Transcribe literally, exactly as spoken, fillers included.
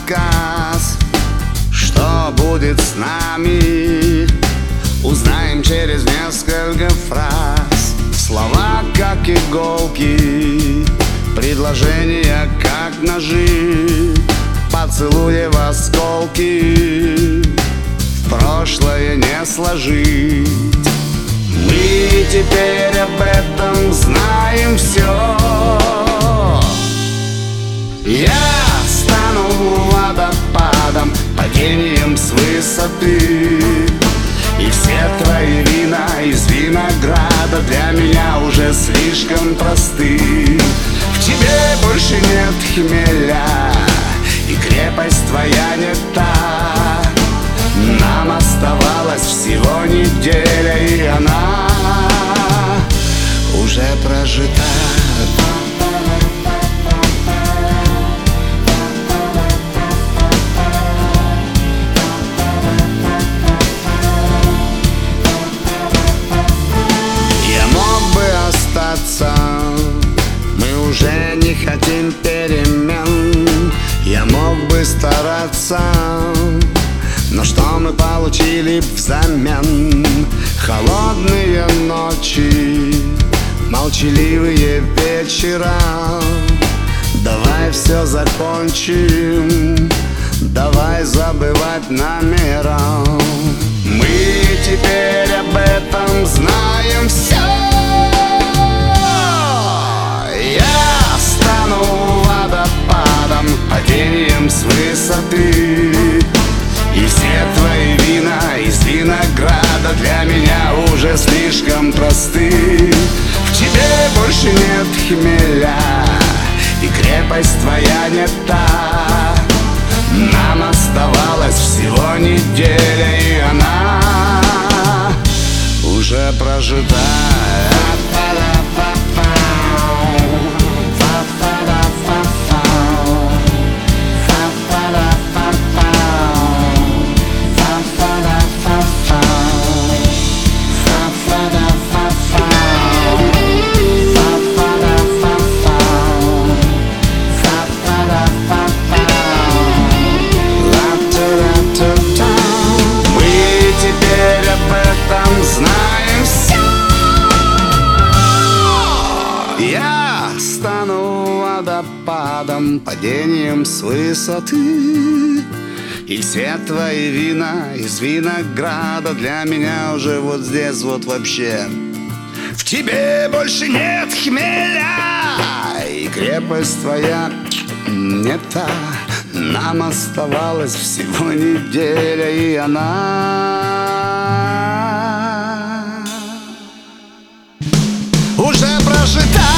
рассказ. Что будет с нами, узнаем через несколько фраз. Слова как иголки, предложения как ножи, поцелуи в осколки, в прошлое не сложить. Мы теперь об этом знаем все. Я стану водопадом, падением с высоты, и все твои вина из винограда для меня уже слишком просты. В тебе больше нет хмеля, и крепость твоя не та. Нам оставалась всего неделя, и она уже прожита. Я мог бы остаться, мы уже не хотим перемен. Я мог бы стараться, но что мы получили взамен? Холодные ночи, молчаливые вечера. Давай все закончим, давай забывать намера. Мы теперь об этом знаем все. Я стану водопадом, падением с высоты, и все твои вина из винограда для меня уже слишком просты. В тебе больше нет хмеля, и крепость твоя не та. Нам оставалась всего неделя, и она уже прожита. Я стану водопадом, падением с высоты, и все твои вина из винограда для меня уже вот здесь вот вообще. В тебе больше нет хмеля, и крепость твоя не та. Нам оставалась всего неделя, и она уже прожита.